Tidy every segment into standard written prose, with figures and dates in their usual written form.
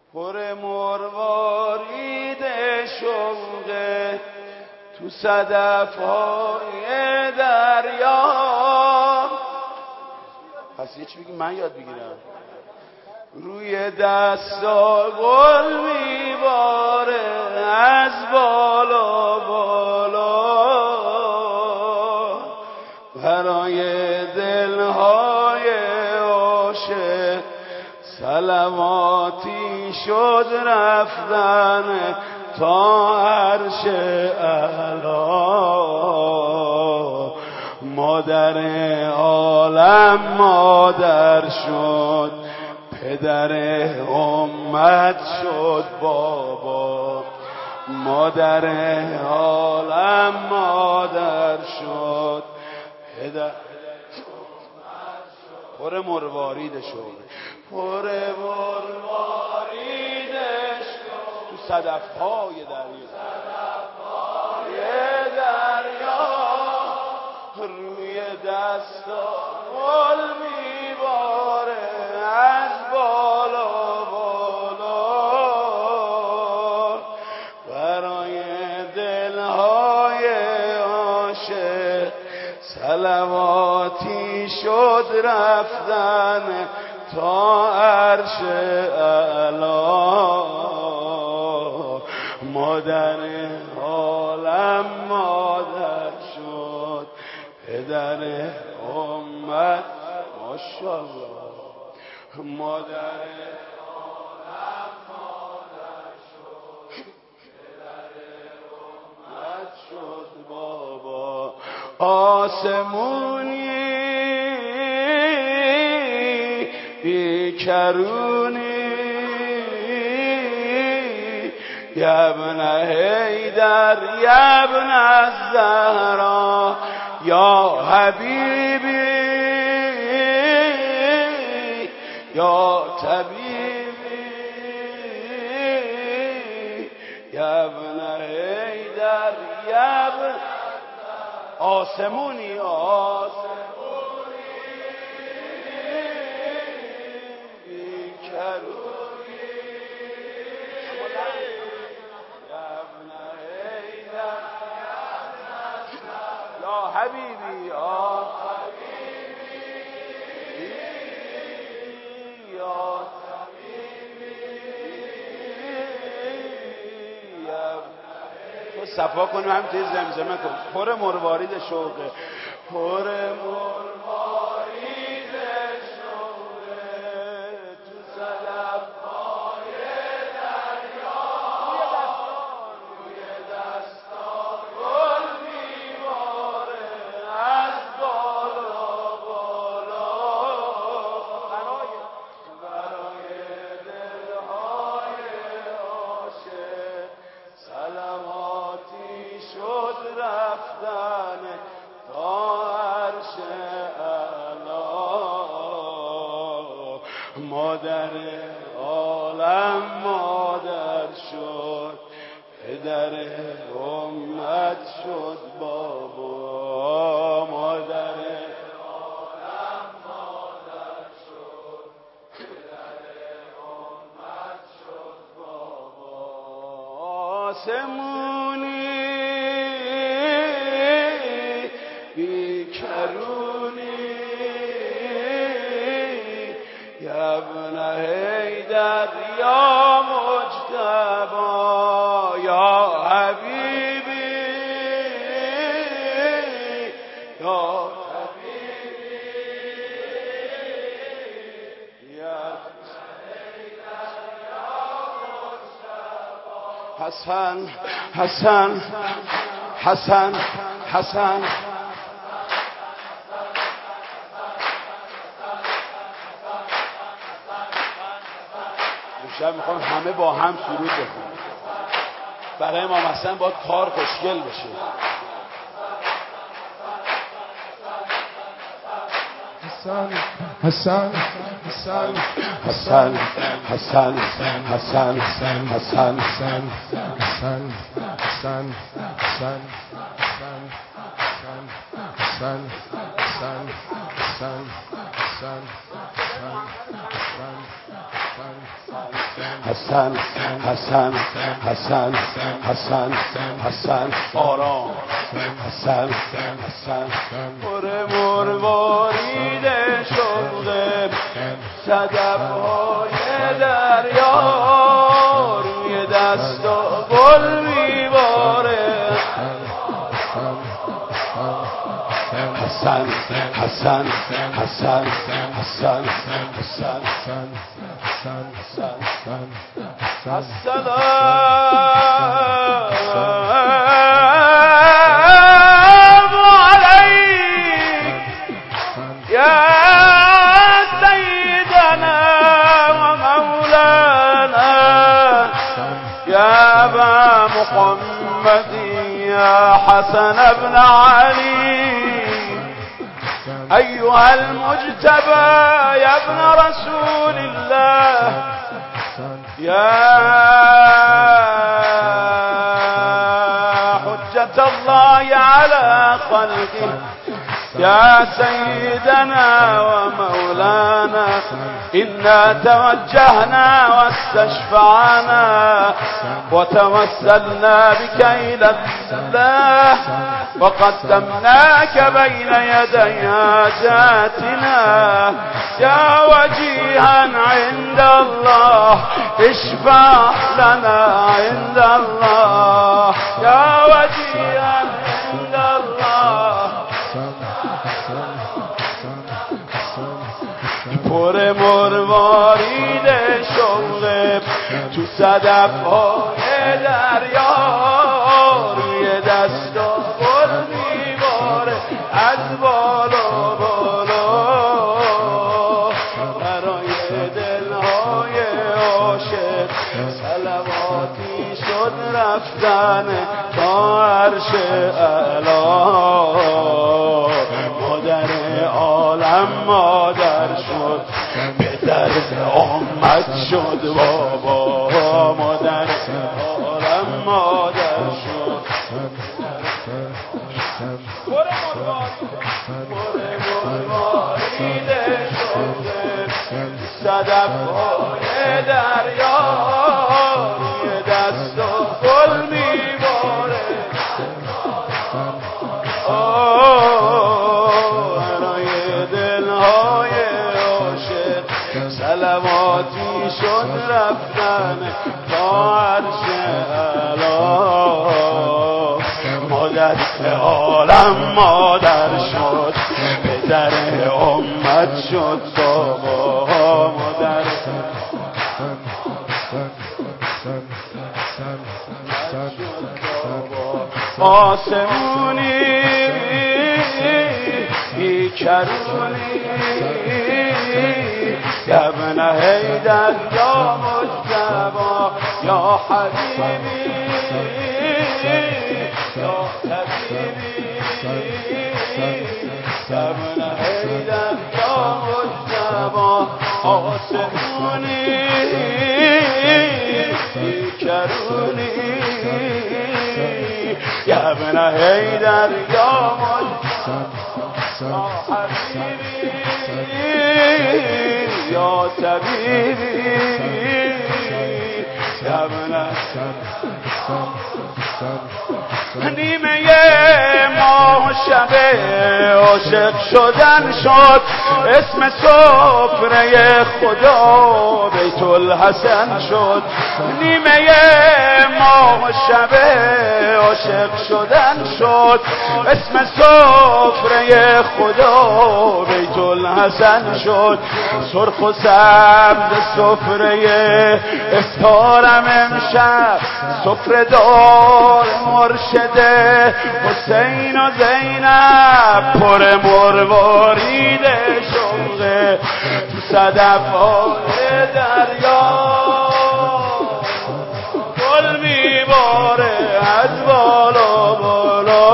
پر مروارید شوقه تو صدف‌های دریا. پس یه چی بگیم من یاد بگیرم. روی دستا گل میباره از بالا بالا، برای دلهای عاشق سلواتی شد رفتن تا عرش اعلا. مادر عالم مادر شد، پدر امت شد بابا. مادر عالم مادر شد، پدر پر مروارید شد، پر مروارید شد تو صدف‌های دریا. روی دستا گل میباره از بالا بالا، برای دلهای عاشق سلواتی شد رفتن تا عرش اعلا. مادر عالم مادر شد، پدر امت ماشاءالله. مادر عالم مادر شد، پدر امت شد بابا. آسمونی بیکرونی یا ابن حیدر یا ابن الزهرا یا حبیبی یا طبیبی یا ابن حیدر یا ابن آسمونی بیکرونی یا حبیبی یا طبیبی تو صفا کنیم هم توی زمزمه کن. پر مروارید شوقه، پر مروارید شوقه تو صدف‌های دریا. روی دستا گل میباره از بالا بالا، برای دلهای عاشق سلواتی شد رفتن تا عرش اعلا. مادر عالم مادر شد، پدر امت شد بابا. مادر عالم مادر شد، پدر امت شد بابا. آسمونی بیکرونی یا ابن حیدر یا مجتبی یا حبیبی یا طبیبی یا حسن حسن حسن حسن امشب میخوام همه با هم سرود بخونیم. برای امام حسن باید کار خوشگل بشه. حسن حسن حسن حسن حسن حسن حسن حسن حسن حسن حسن حسن حسن حسن حسن حسن حسن حسن حسن حسن حسن آرام حسن حسن مرواریده شده صدفهای دریا روی دست و گل میباره حسن حسن حسن حسن حسن السلام عليك يا سيدنا ومولانا يا أبا محمد يا حسن بن علي أيها المجتبى يا ابن رسول الله يا حجة الله على خلقه يا سيدنا ومولانا إنا توجهنا واستشفعنا وتوسلنا بك إلى الله وقدمناك بين يدي حاجاتنا يا وجيها عند الله اشفع لنا عند الله يا وجيها عند الله پر مروارید شوق تو صدفهای دریا روی دست و گل میباره از بالا بالا برای دلهای عاشق صلواتی شد رفتن تا عرش اعلی مادر عالم مادر شد پدر امت شد بابا مادر عالم مادر شد صدفهای دریا روی دست و گل میباره برای دلهای عاشق صلواتی شد رفتن تا عرش اعلی مادر عالم مادر شد پدر امت شد بابا مادر آسمونی بیکرونی یا ابن حیدر یا مجتبی یا حبیبی یا طبیبی یا ابن حیدر یا مجتبی آسمونی بیکرونی یا ابن حیدر یا حبیبی یا طبیبی یا ابن نیمه ماه شب عاشق شدن شد اسم سفره خدا بیت الحسن شد نیمه ماه شب عاشق شدن شد اسم سفره خدا بیت الحسن شد سرخ و سبز سفره افطارم امشب سفره دار مرشده حسین و زینب پر مروارید شوقه تو صدفهای دریا گل میباره از بالا بالا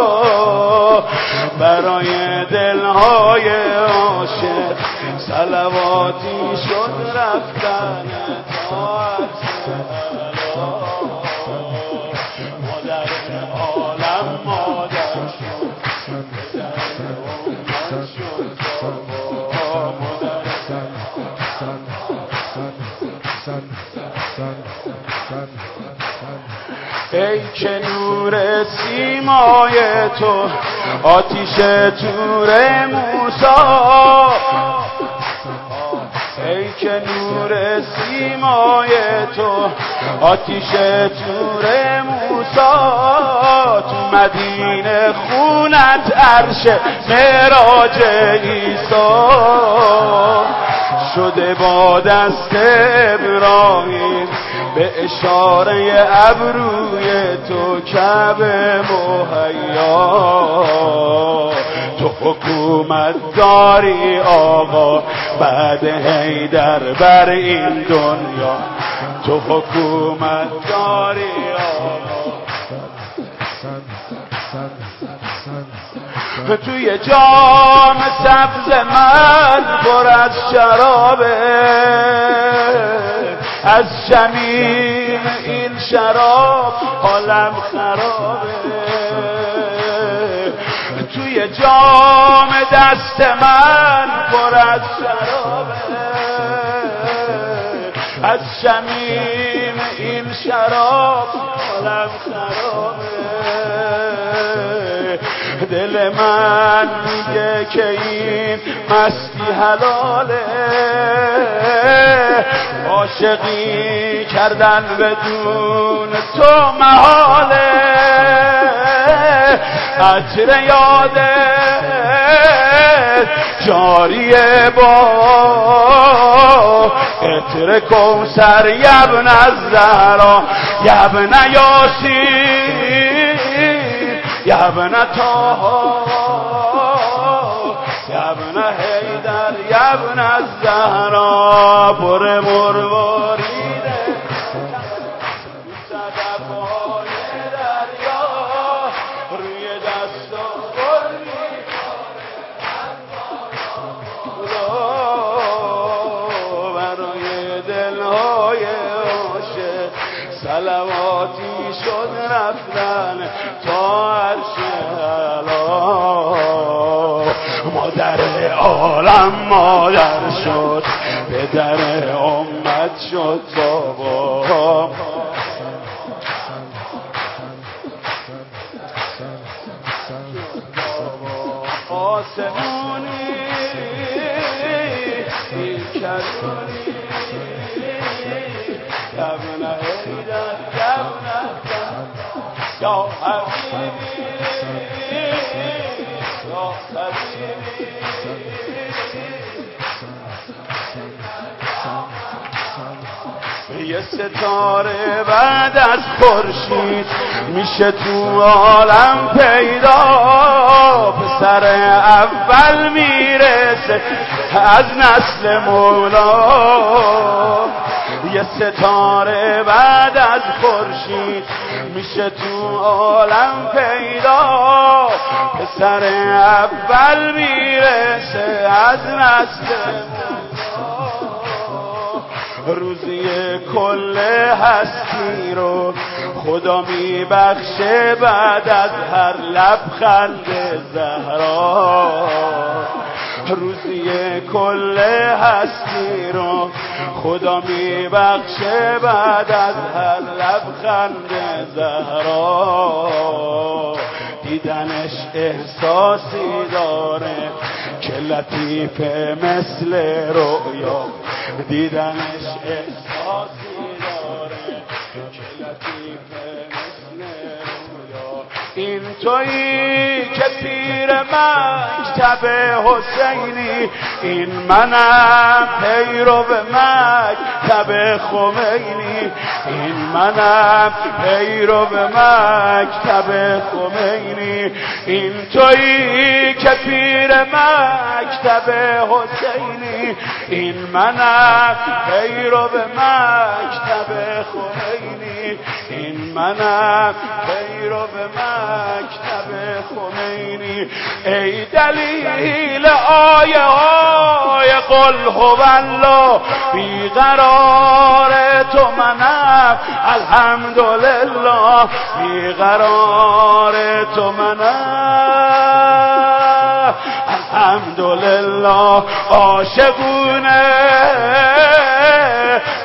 برای دلهای عاشق صلواتی شد رفتن تا عرش مادر عالم مادر شد ای که نور سیمای تو آتیش تور موسی، ای که نور سیمای تو آتیش تور موسی، تو مدینه خونت عرش معراج عیسی، شده با دست ابراهیم به اشاره ابروی تو کعبه مهیا، تو حکومت داری آقا بعد حیدر بر این دنیا، تو حکومت داری آقا. توی جام سبز من پر از شرابه، از شمیم این شراب حالم خرابه، توی جام دست من پر از شرابه، از شمیم این شراب حالم خرابه، دل من میگه که این مستی حلاله، عاشقی کردن بدون تو محاله، عطر یاده جاریه با عطر کوثر، یبن الزهرا یبن یاسین یبن طه یبن حیدر یبن الزهرا، پر مرواریده صدفهای دریا، روی دست و قربی برای دلهای عاشق صلواتی شد رفتن تا عرش اعلی، مادر عالم مادر شد، پدر امت شد بابا، آسمونی این کرونی یبن حیدر یبن یا حبیبی یا حبیبی، یه ستاره بعد از خورشید میشه تو عالم پیدا، پسر اول میرسه از نسل مولا، یه ستاره بعد از خورشید میشه تو عالم پیدا، پسر اول میرسه از نسل مولا، روزی کل هستی رو خدا میبخشه بعد از هر لبخند زهرا، روزی کل هستی رو خدا میبخشه بعد از هر لبخند زهرا، دیدنش احساسی داره که لطیفه مثل رؤیا، دیدنش احساسی داره که لطیفه مثل رؤیا، این تویی که پیر مکتب حسینی، این منم پیرو مکتب خمینی، این منم پیرو مکتب خمینی، این تویی که پیر مکتب حسینی، این منم پیرو مکتب خمینی، این منم پیرو مکتب خمینی، ای دلیل آیه های قل هو الله، بیقرار تو منم الحمدلله، بیقرار تو منم الحمدلله، عاشقونه